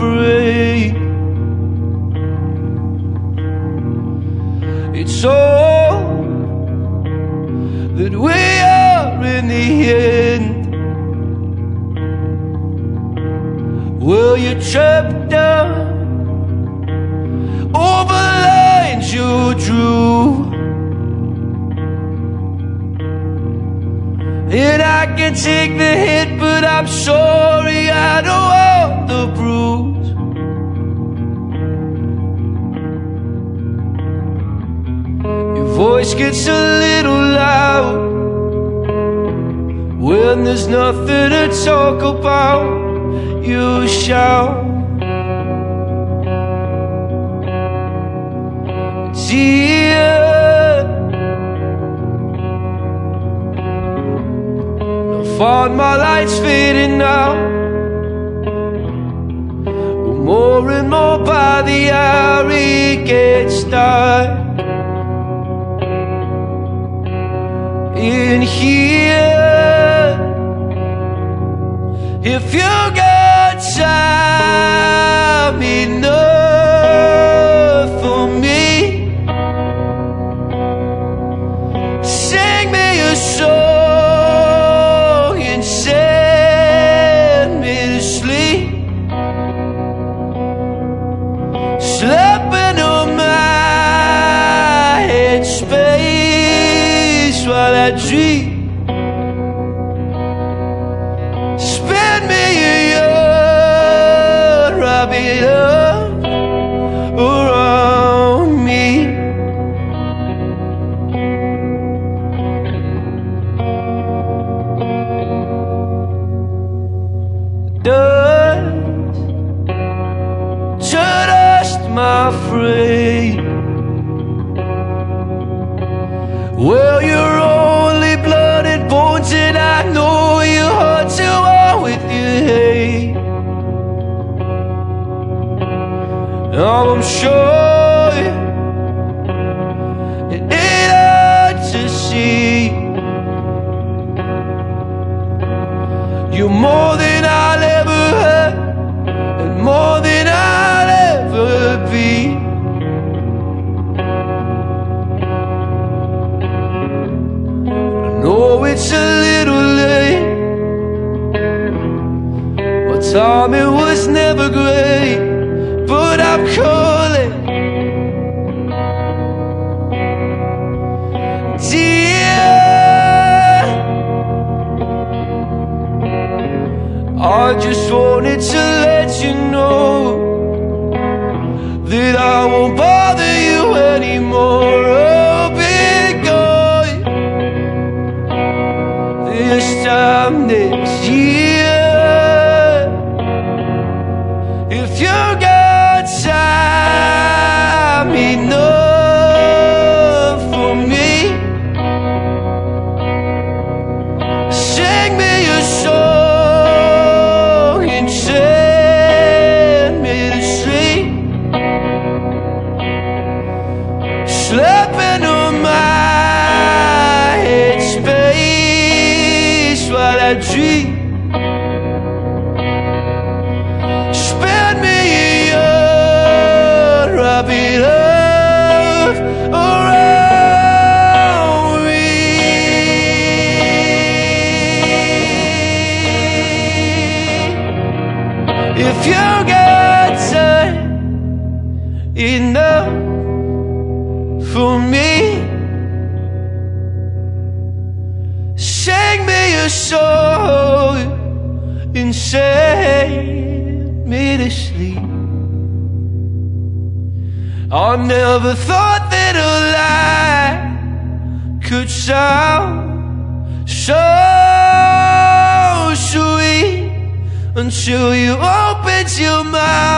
afraid. It's all that we are in the end. Well, you're trapped down over lines you drew, and I can take the hit, but I'm sorry I don't want the bruise. Your voice gets a little loud when there's nothing to talk about. You shout, dear, I find my lights fading now, more and more by the hour it gets dark in here. If you got time enough for me, sing me a song and send me to sleep, slipping on my head space while I dream. Spend me a year, wrap it up around me. Dust to dust, my friend. Well, you're only blood and bones, and I know your heart to war with your hate. Now I'm sure it ain't hard to see. You're more than I'll ever have, and more than I'll ever be. I know it's a little late, my timing was never great, but I'm calling, dear. I just wanted to let you know that I won't bother you anymore. I'll be gone this time next year. If you got time enough for me, sing me a song and send me to sleep, slipping on my head space while I dream. Spend me a year, wrap it up around me. If you got time enough for me, sing me a song and send me to sleep. I never thought that a lie could sound so sweet until you opened your mouth.